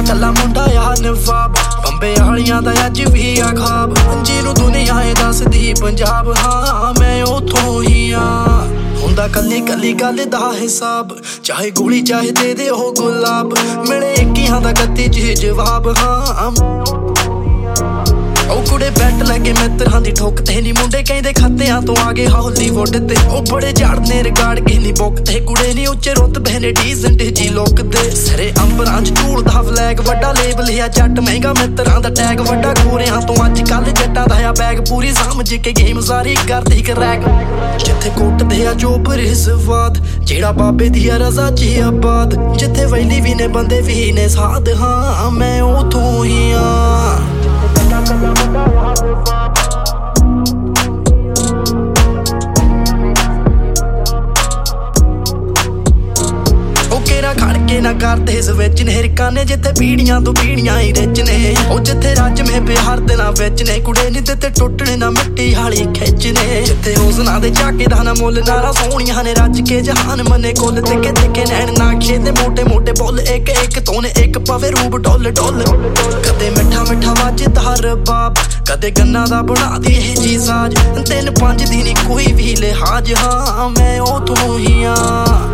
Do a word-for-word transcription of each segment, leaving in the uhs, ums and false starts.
कला मुंडा आ नवाब बंबे वालियां दा अज भी आ ख्वाब जिन्नू दुनिया ए दसदी पंजाब हाँ मैं उथों ही हाँ हुंदा कल्ली कल्ली गल दा हिसाब चाहे गोली चाहे दे दे ओ गुलाब मिले इक्कियां दा गत्ती च जवाब हाँ ओ कुड़े बैट लगे मित्रां दी ठोकते नी मुंडे कहंदे खत्तियां तो आ गए हॉलीवुड ते ओ बड़े झाड़ने रिगाड़ के नी बोकते कुड़े नी उच्चे रुतबे ने डीसेंट जी लोक दे सरे अंबरां च झूलदा फ्लैग वड्डा लेबल आ जट महंगा मित्रां दा टैग वड्डा गोरियां तो अज कल जट्टां दा आ बैग पूरी समझ के गेम सारी करदी क्रैक जिथे कुटदे आ जोबर स्वाद जेड़ा बाबे दी रज़ा च आबाद जिथे वैली भी ने बंदे भी ने साध हाँ मैं उथों ही हाँ खड़के ना करते स्विच ने हिरकाने जिथे पीढ़ियां तो पीढ़ियां ही रिच ने ओ जिथे रज में प्यार दे ना विच ने कुड़े नी ते टुटने ना मिट्टी हाली खिचने जिथे हुस्ना दे झाके दा ना मुल नारा सोहणियां ने रज के जहान मने कुल ते के ते नैन नाखे ते मोटे मोटे बोल एक एक तोने एक पवे रूप डोल डोल कदे मिठा मिठा वजदा रबाब कदे गन्ना दा बना दी ए जी साज तीन पंज दिन कोई भी लिहाज हाँ मैं उथों ही हाँ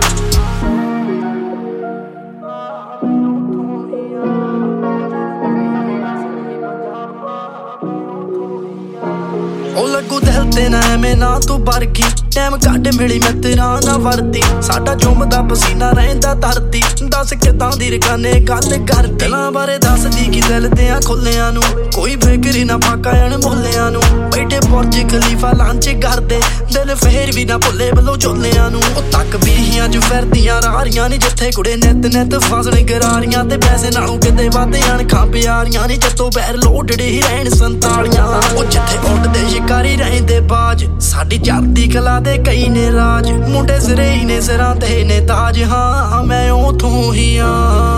ओ लगू दिल ते ना मैं ना तू बरगी टाइम घट मिली मैं तेरा ना वरदी साडा जुमदा पसीना रहिंदा धरती दस किदां दी रगाने गल कर दिलां बारे दसदी कि दिल ते आ खुल्लियां नू कोई फिक्र ना फाका अणमुल्लियां नू बैठे बुर्ज खलीफा लांच करदे दिल फेर भी ना भुल्ले बलो चोलियां नू ओ तक बीहियां च फिरदियां रारियां नी जिथे कुड़े नित नित फसण गरारियां ते पैसे नालों किते वध अणखां प्यारियां नी जत्तों बैर लोडड़े ही रहण संतालियां ओ जिथे उड़दे शिकारी रहंदे बाज साडी चढ़दी कला दे कई ने राज मुंडे सिरे ही ने सिरां ते ने ताज हाँ मैं उथों ही हाँ